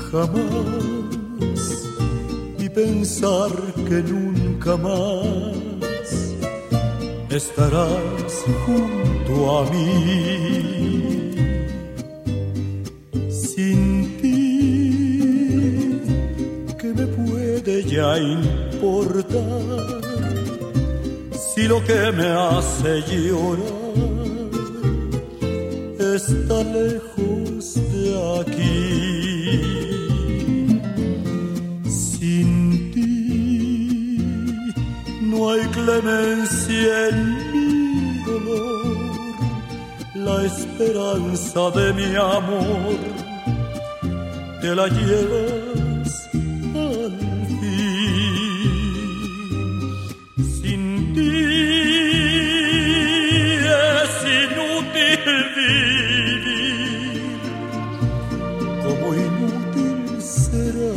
jamás y pensar que nunca más estarás junto a mí. Sin ti, ¿qué me puede ya importar? Si lo que me hace llorar está lejos de aquí. Sin ti no hay clemencia en mi dolor, la esperanza de mi amor te la llevas al fin. Sin ti es inútil vivir, como inútil será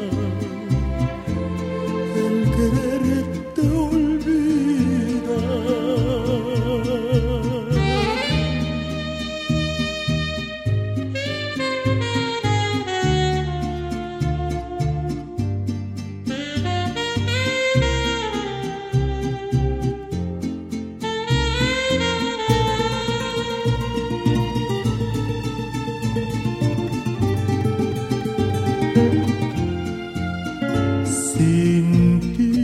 el quererte olvidar. Sin ti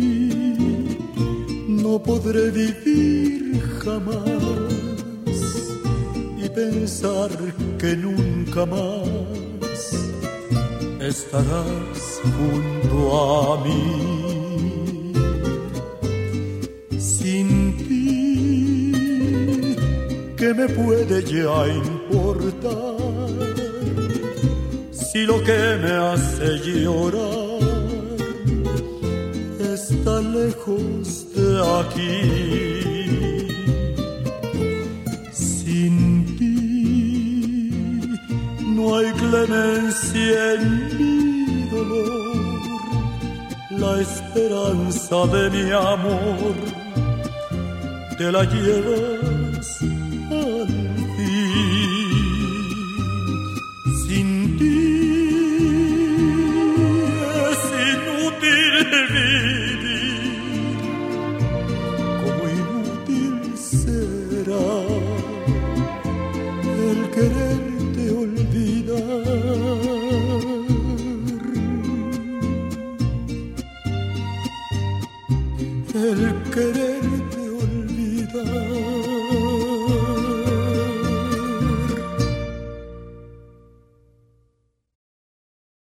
no podré vivir jamás y pensar que nunca más estarás junto a mí. Sin ti, ¿qué me puede ya importar? Si lo que me hace llorar está lejos de aquí. Sin ti no hay clemencia en mi dolor, la esperanza de mi amor te la llevas al fin. Sin ti es inútil vivir, como inútil será el quererte olvidar. El querer